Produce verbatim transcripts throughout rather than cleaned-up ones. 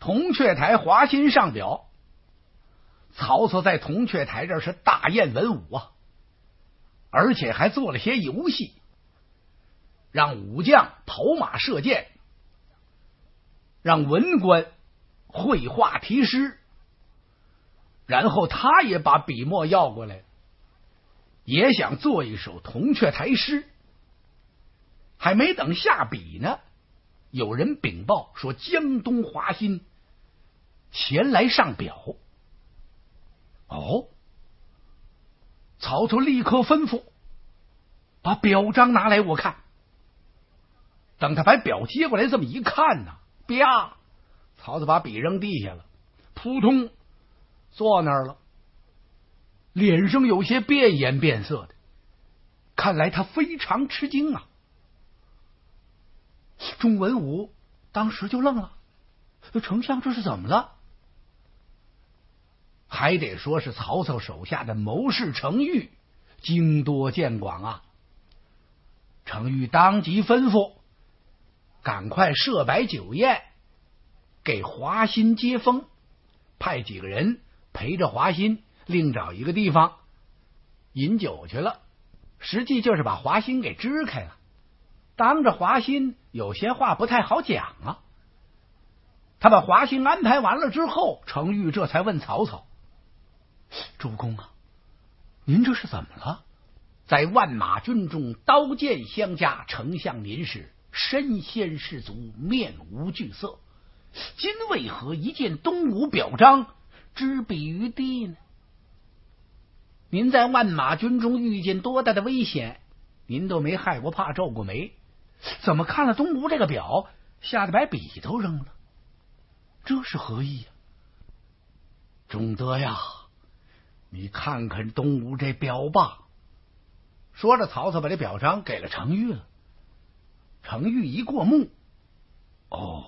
铜雀台华歆上表。曹操在铜雀台这是大宴文武啊，而且还做了些游戏，让武将跑马射箭，让文官绘画题诗，然后他也把笔墨要过来，也想做一首铜雀台诗。还没等下笔呢，有人禀报说江东华歆前来上表。哦，曹操立刻吩咐把表彰拿来我看。等他把表接过来这么一看呢，啪，曹操把笔扔地下了，扑通坐那儿了，脸上有些变颜变色的，看来他非常吃惊啊。众文武当时就愣了，丞相这是怎么了？还得说是曹操手下的谋士程昱经多见广啊。程昱当即吩咐赶快设摆酒宴，给华歆接风，派几个人陪着华歆另找一个地方饮酒去了，实际就是把华歆给支开了。当着华歆有些话不太好讲啊。他把华歆安排完了之后，程昱这才问曹操：主公啊，您这是怎么了？在万马军中刀剑相加，丞相您是身先士卒，面无惧色，今为何一见东吴表彰，知彼于地呢？您在万马军中遇见多大的危险，您都没害过怕皱过眉，怎么看了东吴这个表，吓得把笔都扔了？这是何意呀？仲德呀，你看看东吴这表吧。说着，曹操把这表彰给了程昱了。程昱一过目，哦，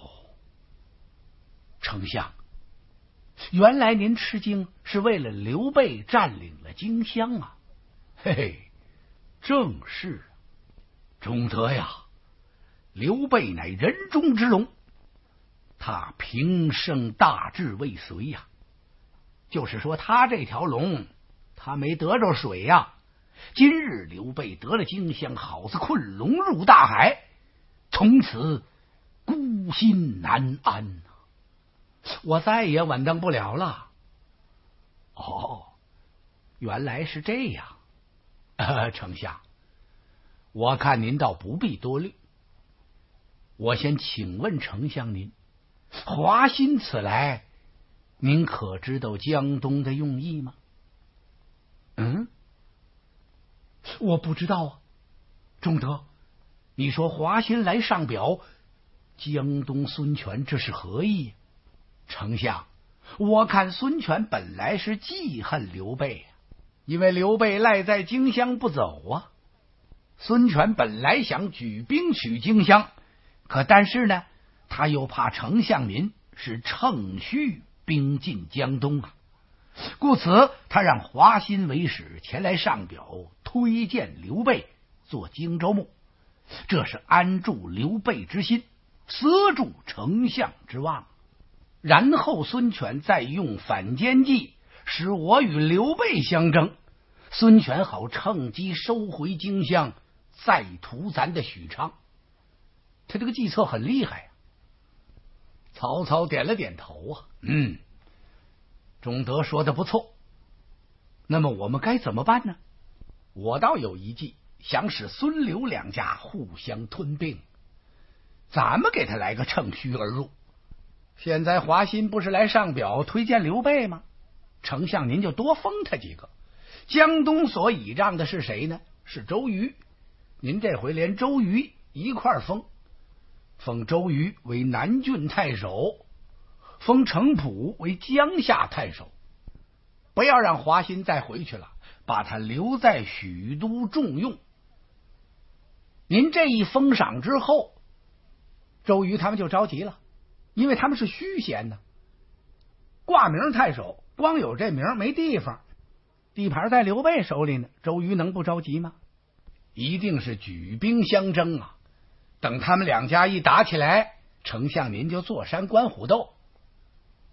丞相，原来您吃惊是为了刘备占领了荆襄啊。嘿嘿，正是。仲德呀，刘备乃人中之龙，他平生大志未遂呀，就是说他这条龙他没得着水呀。今日刘备得了荆襄，好似困龙入大海，从此孤心难安呐、啊，我再也稳当不了了。哦，原来是这样。呃，丞相，我看您倒不必多虑。我先请问丞相您，华歆此来，您可知道江东的用意吗？嗯，我不知道啊。仲德，你说华歆来上表，江东孙权这是何意？丞相，我看孙权本来是记恨刘备，因为刘备赖在荆襄不走啊。孙权本来想举兵取荆襄，可但是呢，他又怕丞相您是乘虚兵进江东啊，故此他让华歆为使前来上表，推荐刘备做荆州牧，这是安住刘备之心，塞住丞相之望。然后孙权再用反间计，使我与刘备相争，孙权好趁机收回荆襄，再屠咱的许昌。他这个计策很厉害啊。曹操点了点头啊，嗯，仲德说的不错。那么我们该怎么办呢？我倒有一计，想使孙刘两家互相吞并，咱们给他来个乘虚而入。现在华歆不是来上表推荐刘备吗？丞相您就多封他几个。江东所倚仗的是谁呢？是周瑜。您这回连周瑜一块封，封周瑜为南郡太守，封程普为江夏太守，不要让华歆再回去了，把他留在许都重用。您这一封赏之后，周瑜他们就着急了，因为他们是虚衔的，挂名太守，光有这名没地方，地盘在刘备手里呢，周瑜能不着急吗？一定是举兵相争啊！等他们两家一打起来，丞相您就坐山观虎斗。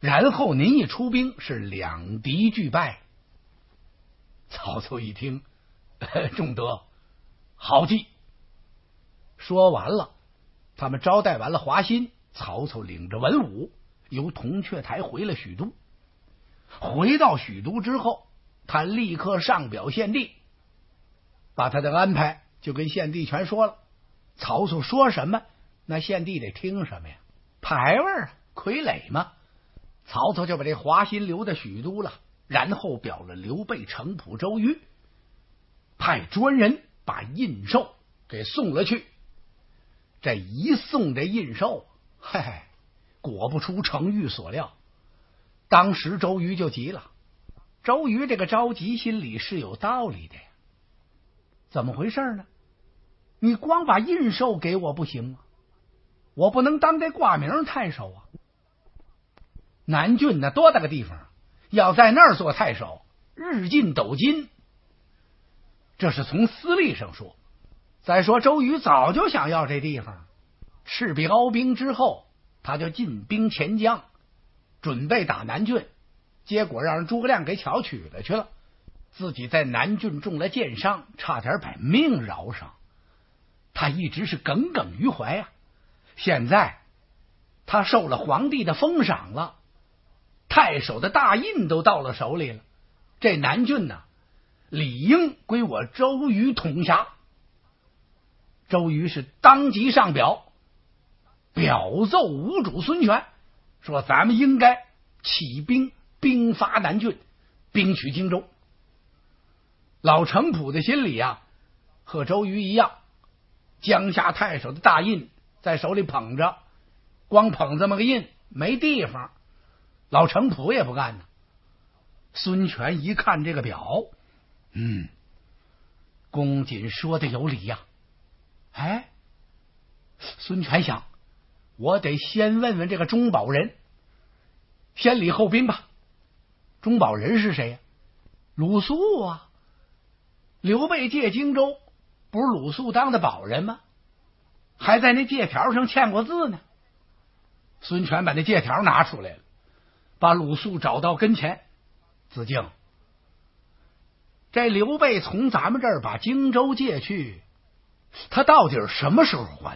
然后您一出兵，是两敌俱败。曹操一听，仲德，好计。说完了，他们招待完了华歆，曹操领着文武由铜雀台回了许都。回到许都之后，他立刻上表献帝，把他的安排就跟献帝全说了。曹操说什么，那献帝得听什么呀？牌位啊，傀儡嘛。曹操就把这华歆留在许都了，然后表了刘备、程普、周瑜，派专人把印绶给送了去。这一送这印绶，嘿嘿，果不出程昱所料，当时周瑜就急了。周瑜这个着急心里是有道理的呀。怎么回事呢？你光把印绶给我不行吗？我不能当这挂名太守啊。南郡那多大个地方，要在那儿做太守，日进斗金。这是从私利上说。再说周瑜早就想要这地方，赤壁鏖兵之后，他就进兵潜江，准备打南郡，结果让人诸葛亮给巧取了去了，自己在南郡中了箭伤，差点把命饶上。他一直是耿耿于怀啊。现在他受了皇帝的封赏了，太守的大印都到了手里了，这南郡呢，理应归我周瑜统辖。周瑜是当即上表，表奏吴主孙权，说咱们应该起兵兵伐南郡，兵取荆州。老程普的心里啊，和周瑜一样，江夏太守的大印在手里捧着，光捧这么个印没地方，老程普也不干呢。孙权一看这个表，嗯，公瑾说的有理呀、啊。哎，孙权想，我得先问问这个中保人，先礼后兵吧。中保人是谁呀、啊？鲁肃啊。刘备借荆州，不是鲁肃当的保人吗？还在那借条上签过字呢。孙权把那借条拿出来了，把鲁肃找到跟前。子敬，这刘备从咱们这儿把荆州借去，他到底什么时候还？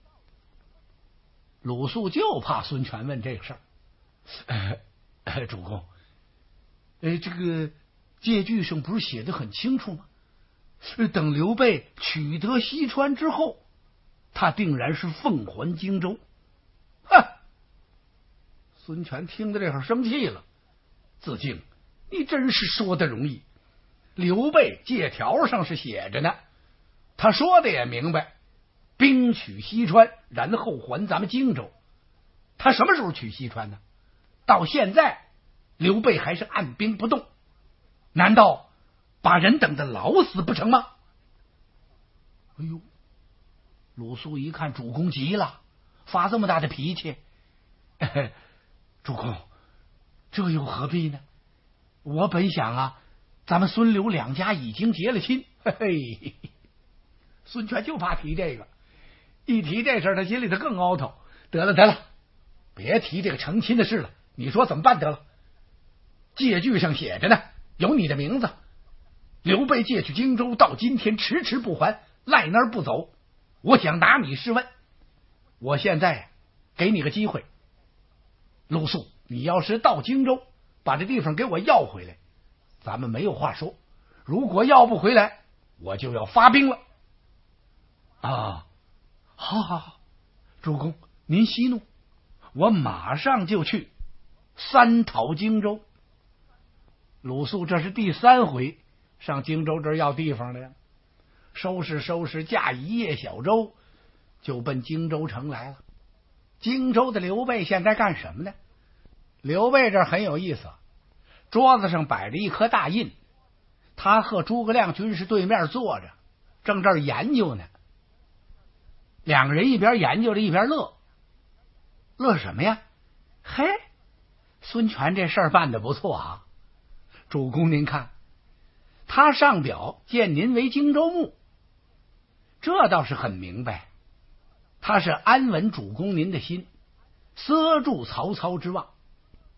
鲁肃就怕孙权问这个事儿。呃呃，主公，呃，这个借据上不是写的很清楚吗？等刘备取得西川之后，他定然是奉还荆州。哼！孙权听到这会儿生气了。子敬，你真是说的容易。刘备借条上是写着呢，他说的也明白，兵取西川，然后还咱们荆州。他什么时候取西川呢？到现在刘备还是按兵不动，难道把人等得老死不成吗？哎呦，鲁肃一看主公急了，发这么大的脾气。哎，主公，这又何必呢？我本想啊，咱们孙刘两家已经结了亲。嘿嘿，孙权就怕提这个，一提这事儿他心里头更凹头。得了得了，别提这个成亲的事了，你说怎么办得了？借据上写着呢，有你的名字。刘备借去荆州，到今天迟迟不还，赖那儿不走。我想拿你试问，我现在给你个机会，鲁肃，你要是到荆州把这地方给我要回来，咱们没有话说；如果要不回来，我就要发兵了。啊，好好好，主公您息怒，我马上就去三讨荆州。鲁肃这是第三回上荆州这儿要地方了呀，收拾收拾，驾一叶小舟就奔荆州城来了。荆州的刘备现在干什么呢？刘备这很有意思，桌子上摆着一颗大印，他和诸葛亮军士对面坐着，正这儿研究呢。两个人一边研究着一边乐。乐什么呀？嘿，孙权这事儿办得不错啊。主公您看，他上表见您为荆州牧，这倒是很明白，他是安稳主公您的心，塞住曹操之望。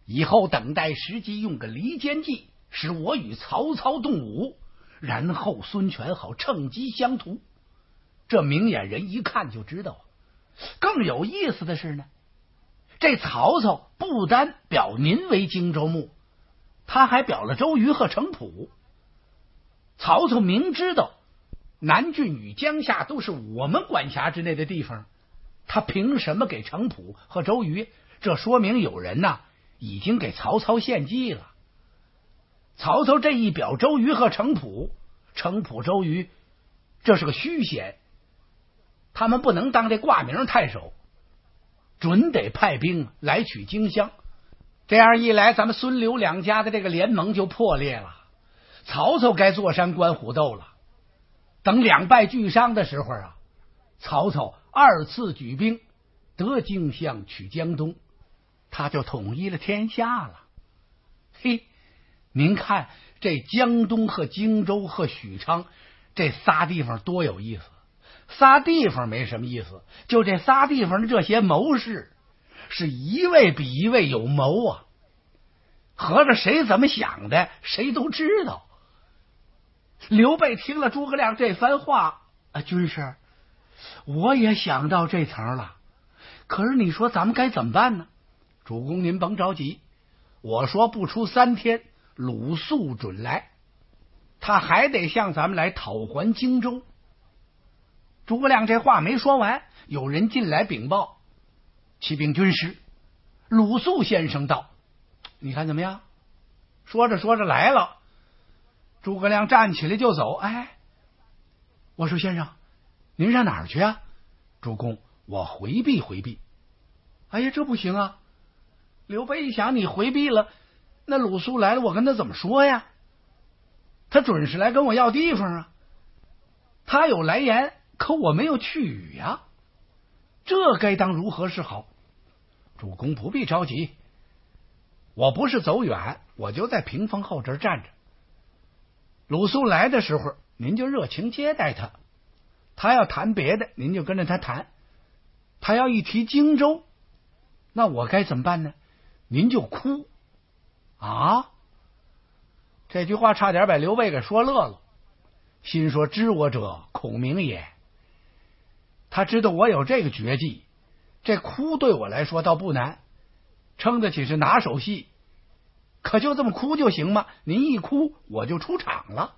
以后等待时机，用个离间计，使我与曹操动武，然后孙权好趁机相图。这明眼人一看就知道。更有意思的是呢，这曹操不单表您为荆州牧，他还表了周瑜和程普。曹操明知道南郡与江夏都是我们管辖之内的地方，他凭什么给程普和周瑜？这说明有人呐、啊、已经给曹操献计了。曹操这一表周瑜和程普，程普、周瑜这是个虚衔，他们不能当这挂名太守，准得派兵来取荆襄。这样一来，咱们孙刘两家的这个联盟就破裂了。曹操该坐山观虎斗了。等两败俱伤的时候啊，曹操二次举兵得荆襄取江东，他就统一了天下了。嘿，您看这江东和荆州和许昌这仨地方多有意思。仨地方没什么意思，就这仨地方的这些谋士是一位比一位有谋啊，合着谁怎么想的谁都知道。刘备听了诸葛亮这番话啊，军师，我也想到这层了，可是你说咱们该怎么办呢？主公您甭着急，我说不出三天，鲁肃准来，他还得向咱们来讨还荆州。诸葛亮这话没说完，有人进来禀报，启禀军师，鲁肃先生到，你看怎么样？说着说着来了。诸葛亮站起来就走。哎，我说先生，您上哪儿去啊？主公，我回避回避。哎呀，这不行啊！刘备一想，你回避了，那鲁肃来了，我跟他怎么说呀？他准是来跟我要地方啊。他有来言，可我没有去语呀，这该当如何是好？主公不必着急，我不是走远，我就在屏风后这站着。鲁肃来的时候，您就热情接待他，他要谈别的，您就跟着他谈。他要一提荆州，那我该怎么办呢？您就哭啊！这句话差点把刘备给说乐了，心说知我者孔明也。他知道我有这个绝技，这哭对我来说倒不难，撑得起是拿手戏。可就这么哭就行吗？您一哭我就出场了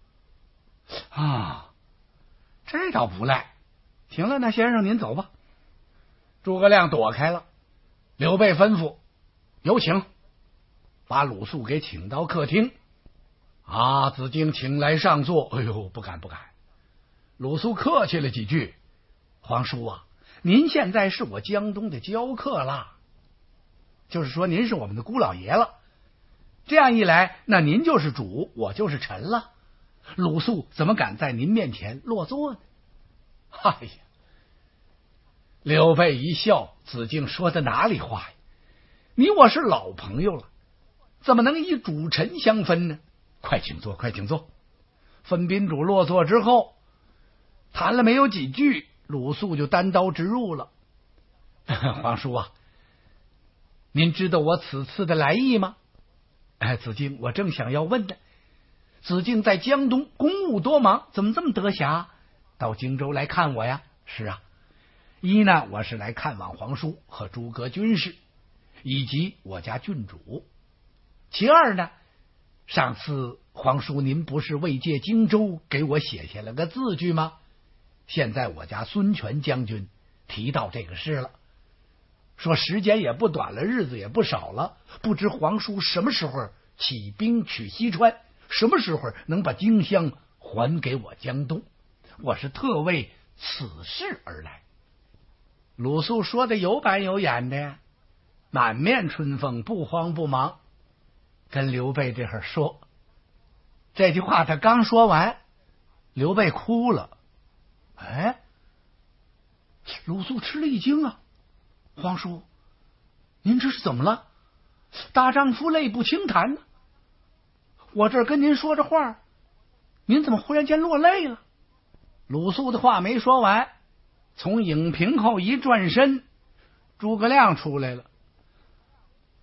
啊，这倒不赖。行了，那先生您走吧。诸葛亮躲开了。刘备吩咐有请，把鲁肃给请到客厅。啊，子敬请来上座。哎呦，不敢不敢。鲁肃客气了几句，皇叔啊，您现在是我江东的教客了，就是说您是我们的姑老爷了。这样一来，那您就是主，我就是臣了。鲁肃怎么敢在您面前落座呢？哎呀，刘备一笑，子敬说的哪里话呀？你我是老朋友了，怎么能以主臣相分呢？快请坐，快请坐。分宾主落座之后，谈了没有几句，鲁肃就单刀直入了。皇叔啊，您知道我此次的来意吗？哎，子敬，我正想要问呢。子敬在江东公务多忙，怎么这么得暇到荆州来看我呀？是啊，一呢，我是来看望皇叔和诸葛军师以及我家郡主。其二呢，上次皇叔您不是为借荆州给我写下了个字据吗？现在我家孙权将军提到这个事了，说时间也不短了，日子也不少了，不知皇叔什么时候起兵取西川，什么时候能把荆襄还给我江东，我是特为此事而来。鲁肃说的有板有眼的呀，满面春风，不慌不忙，跟刘备这会儿说。这句话他刚说完，刘备哭了。哎，鲁肃吃了一惊啊，皇叔，您这是怎么了？大丈夫泪不轻弹呢。我这儿跟您说着话，您怎么忽然间落泪了？鲁肃的话没说完，从影屏后一转身，诸葛亮出来了。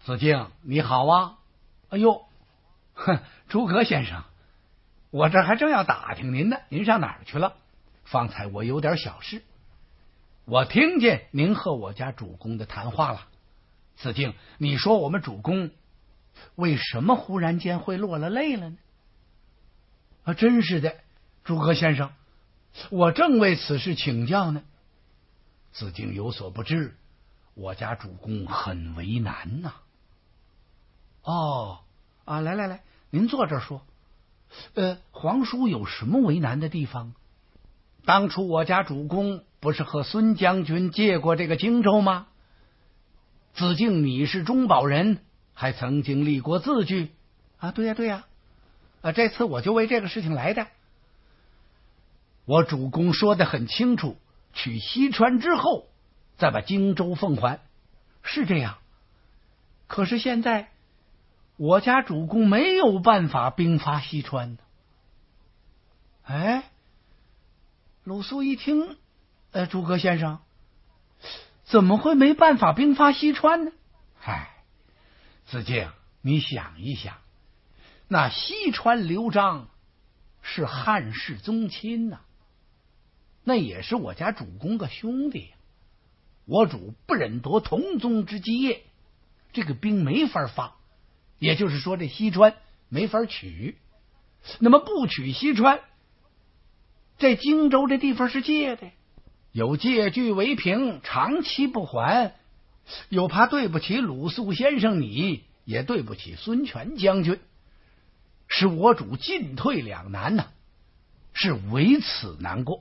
子敬，你好啊！哎呦，哼，诸葛先生，我这还正要打听您呢，您上哪儿去了？方才我有点小事，我听见您和我家主公的谈话了。子敬，你说我们主公为什么忽然间会落了泪了呢？啊，真是的，诸葛先生，我正为此事请教呢。子敬有所不知，我家主公很为难呐、啊。哦，啊，来来来，您坐这儿说。呃，皇叔有什么为难的地方？当初我家主公不是和孙将军借过这个荆州吗？子敬，你是中保人，还曾经立过字据啊？对呀、啊、对呀、啊，啊，这次我就为这个事情来的。我主公说得很清楚，取西川之后再把荆州奉还，是这样。可是现在我家主公没有办法兵发西川的。哎，鲁肃一听，呃，诸葛先生，怎么会没办法兵发西川呢？嗨，子敬，你想一想，那西川刘璋是汉室宗亲呐、啊，那也是我家主公个兄弟，我主不忍夺同宗之基业，这个兵没法发。也就是说，这西川没法取。那么不取西川，这荆州这地方是借的，有借据为凭，长期不还，又怕对不起鲁肃先生你，也对不起孙权将军，使我主进退两难呐、啊，是为此难过。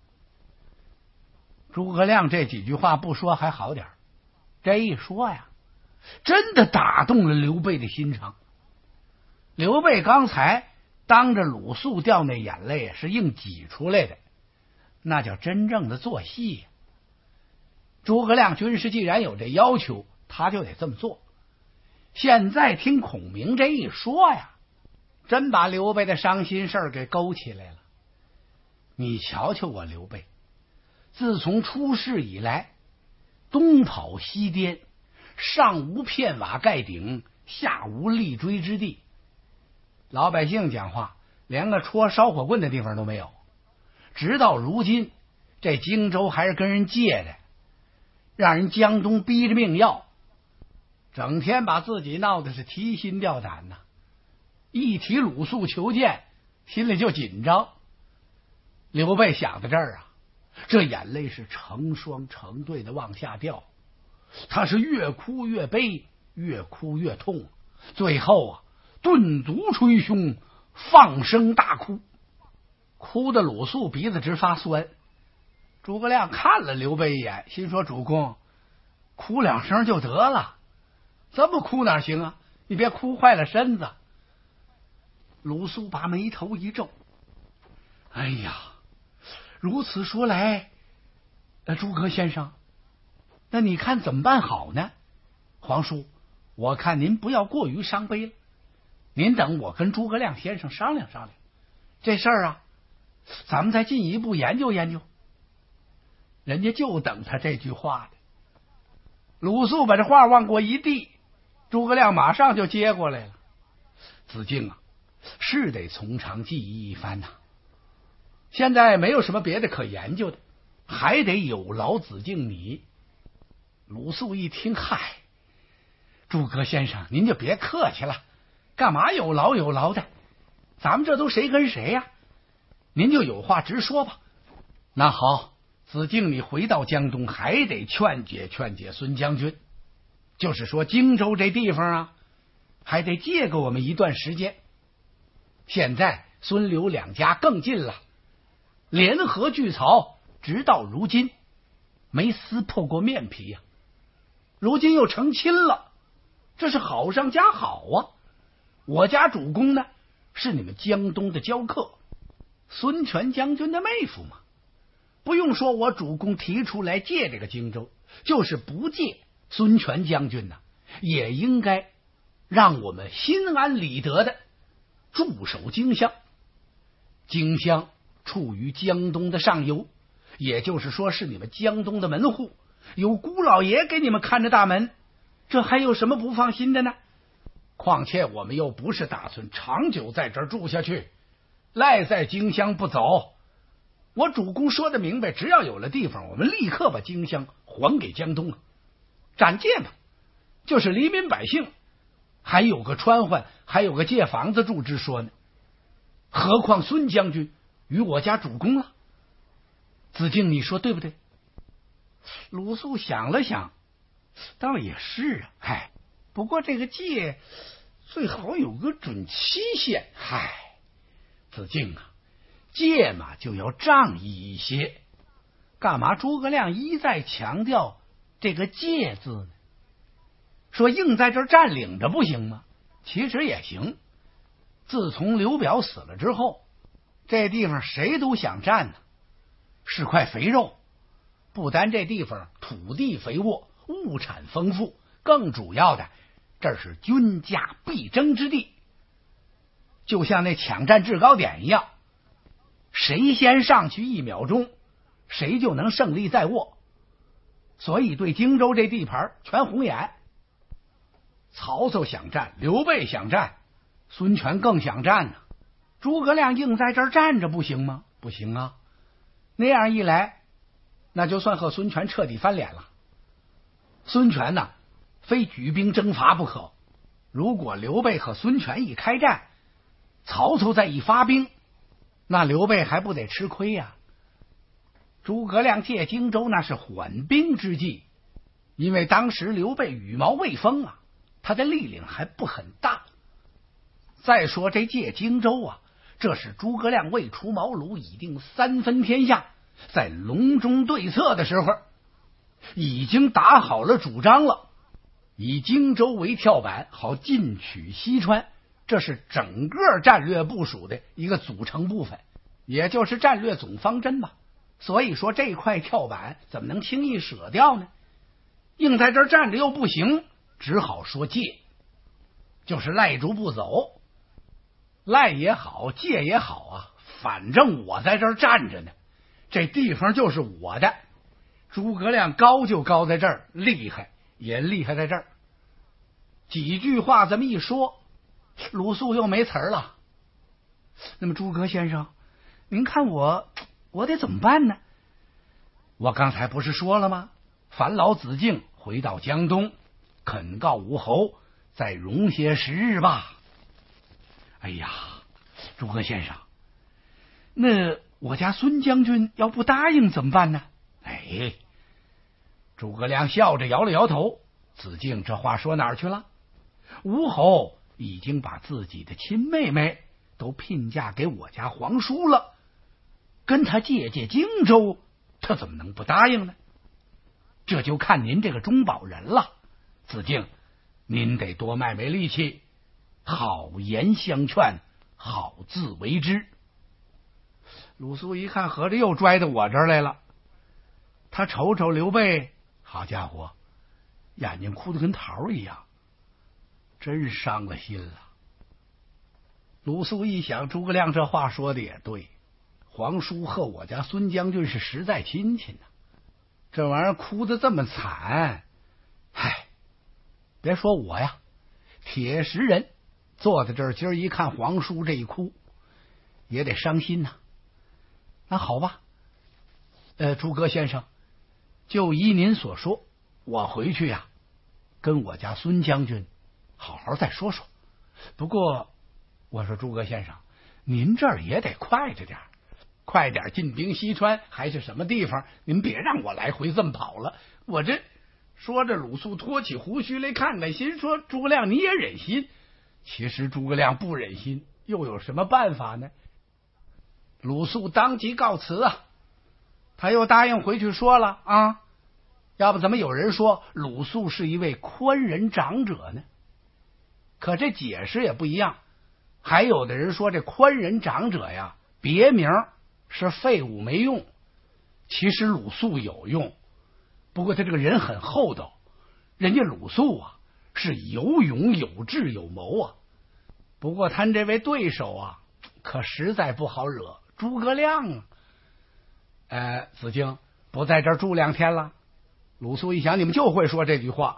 诸葛亮这几句话不说还好点，这一说呀，真的打动了刘备的心肠。刘备刚才当着鲁肃掉那眼泪是硬挤出来的，那叫真正的做戏呀。诸葛亮军师既然有这要求，他就得这么做。现在听孔明这一说呀，真把刘备的伤心事儿给勾起来了。你瞧瞧我刘备，自从出世以来，东跑西颠，上无片瓦盖顶，下无立锥之地。老百姓讲话，连个戳烧火棍的地方都没有。直到如今，这荆州还是跟人借的，让人江东逼着命要，整天把自己闹得是提心吊胆呐、啊。一提鲁肃求见，心里就紧张。刘备想到这儿啊，这眼泪是成双成对的往下掉，他是越哭越悲，越哭越痛，最后啊，顿足捶胸，放声大哭，哭的鲁肃鼻子直发酸。诸葛亮看了刘备一眼，心说：主公，哭两声就得了，这么哭哪行啊？你别哭坏了身子。鲁肃把眉头一皱，哎呀，如此说来，呃，诸葛先生，那你看怎么办好呢？皇叔，我看您不要过于伤悲了，您等我跟诸葛亮先生商量商量这事儿啊，咱们再进一步研究研究。人家就等他这句话的。鲁肃把这话往过一递，诸葛亮马上就接过来了。子敬啊，是得从长计议一番呐、啊。现在没有什么别的可研究的，还得有劳子敬你。鲁肃一听，嗨，诸葛先生您就别客气了，干嘛有劳有劳的？咱们这都谁跟谁呀、啊？您就有话直说吧。那好，子敬你回到江东，还得劝解劝解孙将军，就是说荆州这地方啊，还得借给我们一段时间。现在孙刘两家更近了，联合拒曹，直到如今没撕破过面皮呀、啊。如今又成亲了，这是好上加好啊！我家主公呢，是你们江东的交客，孙权将军的妹夫嘛。不用说，我主公提出来借这个荆州，就是不借，孙权将军呢、啊，也应该让我们心安理得的驻守荆襄。荆襄处于江东的上游，也就是说是你们江东的门户，有姑老爷给你们看着大门。 这还有什么不放心的呢？况且我们又不是打算长久在这儿住下去，赖在荆襄不走。我主公说的明白，只要有了地方，我们立刻把荆襄还给江东啊！斩界嘛，就是黎民百姓，还有个穿换，还有个借房子住之说呢。何况孙将军与我家主公了？子敬，你说对不对？鲁肃想了想，倒也是啊，嗨，不过这个借最好有个准期限。嗨，子敬啊，借嘛就要仗义一些，干嘛诸葛亮一再强调这个借字呢？说硬在这儿占领着不行吗？其实也行。自从刘表死了之后，这地方谁都想占呢，是块肥肉。不单这地方土地肥沃，物产丰富，更主要的，这是军家必争之地，就像那抢占制高点一样，谁先上去一秒钟，谁就能胜利在握。所以对荆州这地盘全红眼。曹操想占，刘备想占，孙权更想占呢。诸葛亮硬在这儿站着不行吗？不行啊！那样一来，那就算和孙权彻底翻脸了。孙权呢，非举兵征伐不可。如果刘备和孙权一开战，曹操再一发兵，那刘备还不得吃亏呀、啊？诸葛亮借荆州那是缓兵之计，因为当时刘备羽毛未丰啊，他的力量还不很大。再说这借荆州啊，这是诸葛亮未出茅庐已定三分天下，在隆中对策的时候已经打好了主张了，以荆州为跳板，好进取西川，这是整个战略部署的一个组成部分，也就是战略总方针吧。所以说这块跳板怎么能轻易舍掉呢？硬在这儿站着又不行，只好说借，就是赖住不走。赖也好，借也好啊，反正我在这儿站着呢，这地方就是我的。诸葛亮高就高在这儿，厉害也厉害在这儿。几句话这么一说，鲁肃又没词儿了。那么诸葛先生，您看我我得怎么办呢？我刚才不是说了吗？烦劳子敬回到江东，恳告吴侯再容些时日吧。哎呀，诸葛先生，那我家孙将军要不答应怎么办呢？哎，诸葛亮笑着摇了摇头。子敬这话说哪儿去了？吴侯已经把自己的亲妹妹都聘嫁给我家皇叔了，跟他借借荆州，他怎么能不答应呢？这就看您这个中保人了。子敬，您得多卖卖力气，好言相劝，好自为之。鲁肃一看，合着又拽到我这儿来了。他瞅瞅刘备，好家伙，眼睛哭得跟桃一样，真伤了心了。鲁肃一想，诸葛亮这话说的也对，皇叔和我家孙将军是实在亲戚呢，这玩意儿哭得这么惨，唉，别说我呀，铁石人坐在这儿，今儿一看皇叔这一哭，也得伤心呐。那好吧，呃，诸葛先生，就依您所说，我回去呀，跟我家孙将军好好再说说。不过我说诸葛先生，您这儿也得快着点，快点进兵西川还是什么地方，您别让我来回这么跑了。我这说着，鲁肃拖起胡须来看看，心说诸葛亮你也忍心？其实诸葛亮不忍心，又有什么办法呢？鲁肃当即告辞啊，他又答应回去说了啊，要不怎么有人说鲁肃是一位宽仁长者呢？可这解释也不一样，还有的人说这宽仁长者呀，别名是废物没用，其实鲁肃有用，不过他这个人很厚道，人家鲁肃啊是有勇有智有谋啊，不过他这位对手啊可实在不好惹，诸葛亮啊。呃，子敬不在这儿住两天了。鲁肃一想，你们就会说这句话，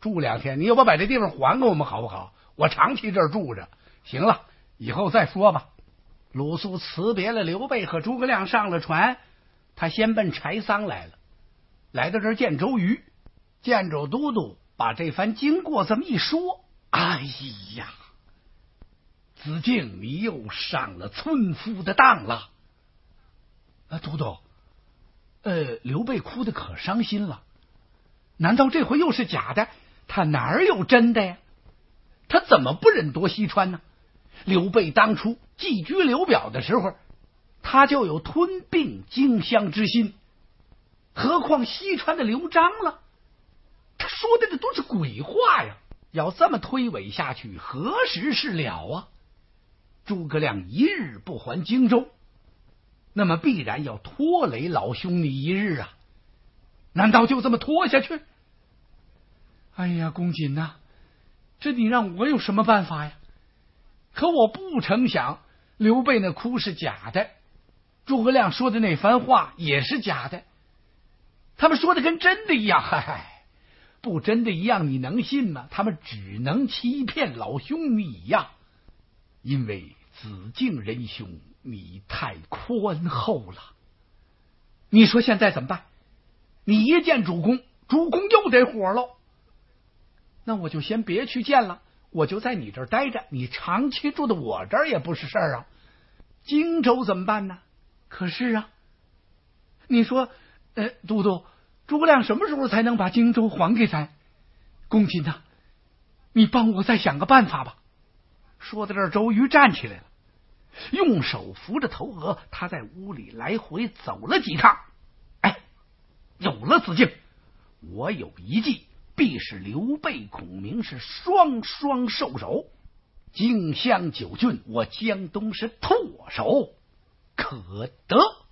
住两天，你要不把这地方还给我们好不好？我长期这儿住着。行了，以后再说吧。鲁肃辞别了刘备和诸葛亮，上了船，他先奔柴桑来了。来到这儿见周瑜，建州都督把这番经过这么一说，哎呀，子敬，你又上了村夫的当了。啊，都督，呃，刘备哭得可伤心了。难道这回又是假的？他哪儿有真的呀？他怎么不忍夺西川呢？刘备当初寄居刘表的时候，他就有吞并荆襄之心，何况西川的刘璋了？他说的这都是鬼话呀！要这么推诿下去，何时是了啊？诸葛亮一日不还荆州，那么必然要拖累老兄你一日啊！难道就这么拖下去？哎呀，公瑾呐、啊，这你让我有什么办法呀？可我不成想，刘备那哭是假的，诸葛亮说的那番话也是假的，他们说的跟真的一样。嗨嗨，不真的一样，你能信吗？他们只能欺骗老兄你呀，因为子敬仁兄，你太宽厚了。你说现在怎么办？你一见主公，主公又得火喽。那我就先别去见了，我就在你这儿待着，你长期住在我这儿也不是事儿啊。荆州怎么办呢？可是啊，你说，呃，都督，诸葛亮什么时候才能把荆州还给咱？公瑾呐，你帮我再想个办法吧。说到这儿，周瑜站起来了，用手扶着头额，他在屋里来回走了几趟。哎，有了，子敬，我有一计，必使刘备、孔明是双双受首。荆襄九郡，我江东是唾手可得。